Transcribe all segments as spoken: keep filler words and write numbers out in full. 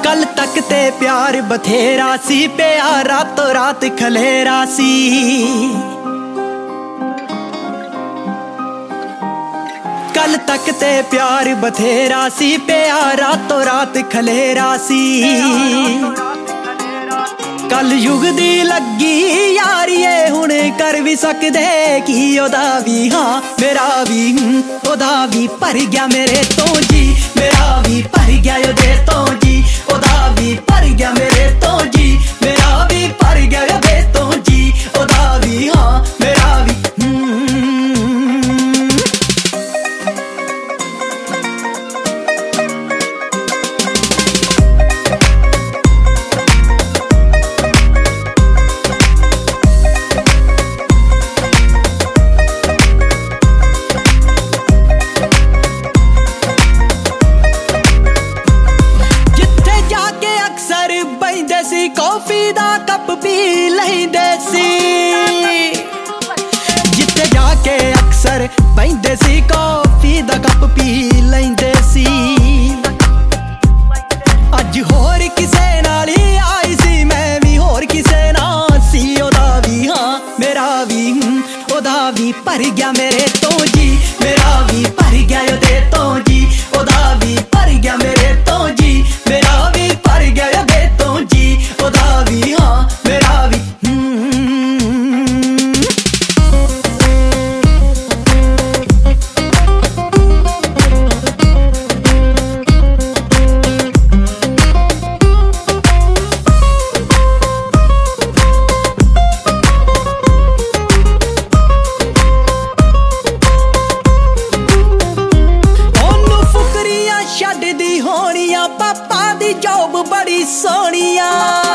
कल तक ते प्यार बथेरा सी, प्यार रातों रात खलेरा सी। कल तक ते प्यार बथेरा सी, प्यार रातों रात खलेरा सी। कल युग दी लगी यारिए हुण कर भी सकदे की ओदा भी हाँ मेरा भी ओदा भी भर गया मेरे तो जी, मेरा भी भर गया ओदे तो जी, ओदा भी भर गया मेरे तो जी, मेरा भी भर गया ओदे तो जी, ओदा भी हाँ मेरा भी। कॉफी दा कप पी लैंदे सी, जिथे जाके अक्सर बहिंदे सी कॉफी दा कप पी लैंदे सी। अज होर किसे नाल ही आई सी, मैं भी होर किसे नाल सी। ओदा भी हाँ मेरा भी ओदा भी भर गया मेरे तो जी, मेरा भी भर गया ओदे तो जी, ओदा भी भर गया मेरे तो जी, मेरा भी भर गया ओदे तो जी, ओदा भी हाँ मेरा भी। छड्डदी होनिया पापा दी जॉब बड़ी सोहनिया,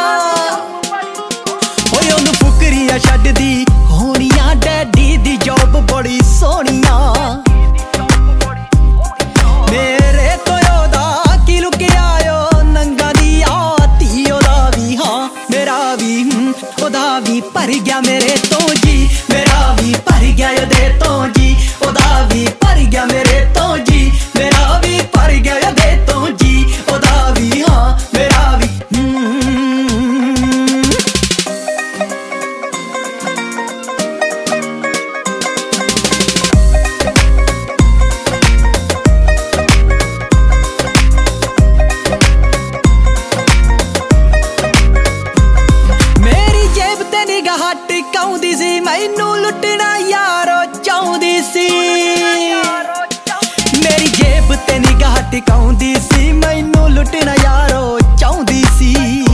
ओए ओनू फुकरियां छड्डदी होनिया डैडी दी जॉब बड़ी सोहनिया। मेरे तो ओदा की लुकिया ओ नंगा दी आती, ओदा भी हाँ मेरा भी ओदा भी भर गया मेरे तो जी, मेरा भी भर गया ओदे तो जी, ओदा भी भर गया मेरे तो जी, मेरा भी भर गया ओदे तो जी, ओदा भी हाँ मेरा भी। मेरी जेब ते निगाह टिकाउंदी सी, मैनू लुटना यारो चाहुंदी सी। मेरी जेब ते निगाह टिकाउंदी सी, मैनू लुटना यारो चाहुंदी सी।